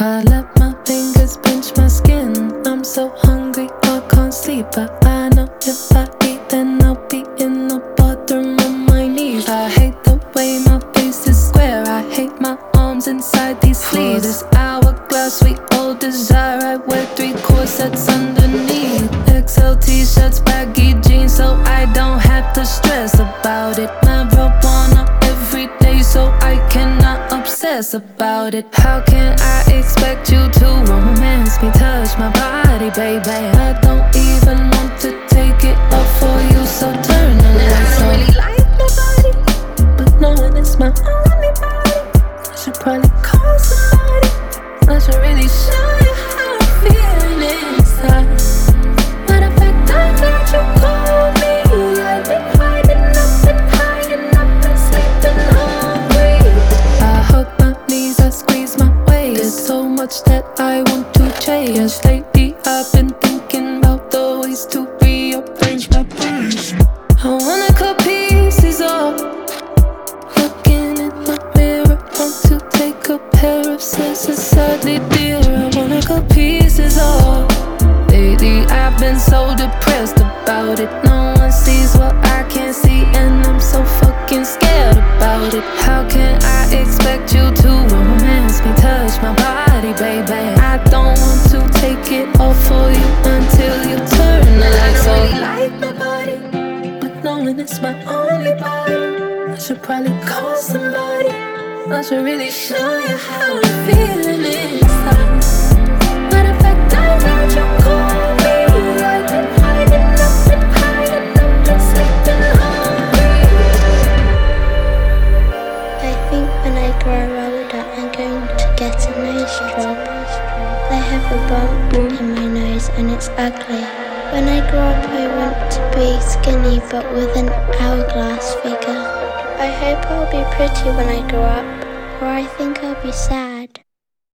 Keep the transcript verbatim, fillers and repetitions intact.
I let my fingers pinch my skin. I'm so hungry, I can't sleep. But I know if I eat, then I'll be in the bathroom on my knees. I hate the way my face is square. I hate my arms inside these sleeves. This hourglass we all desire. I wear three corsets underneath. X L t-shirts, baggy jeans, so I don't have to stress about it. Marijuana every day, so I cannot obsess about it. How can I expect you to romance me, touch my body, baby? I don't even want to take it off for you, so turn away. I don't really like my body, but knowing it's my only body, I should probably call somebody. I should really show you how I'm feeling inside. Matter of fact, I'm glad you called me. I've been hiding up and hiding up and sleeping hungry. I hug my knees, I squeeze my waist. There's so much that I want to change. Lately I've been thinking about the ways to rearrange my brain. I wanna cut pieces off. Looking in the mirror, want to take a pair of scissors. Sadly dear, I wanna cut pieces off. Lately I've been so depressed about it. No one sees what I can't see, and I'm so fucking scared about it. How can I expect you to romance me, touch my body, baby? I don't want to take it off for you until you turn the lights off. I don't really like my body, but knowing it's my only body, I should probably call somebody. I should really show you how I'm feeling inside. Matter of fact, I'm glad you called me. I've been hiding up and hiding up and sleeping hungry. I think when I grow older, I'm going to get a nose job. I have a bump in my nose and it's ugly. When I grow up, I want to be skinny but with an hourglass figure. I hope I'll be pretty when I grow up, or I think I'll be sad.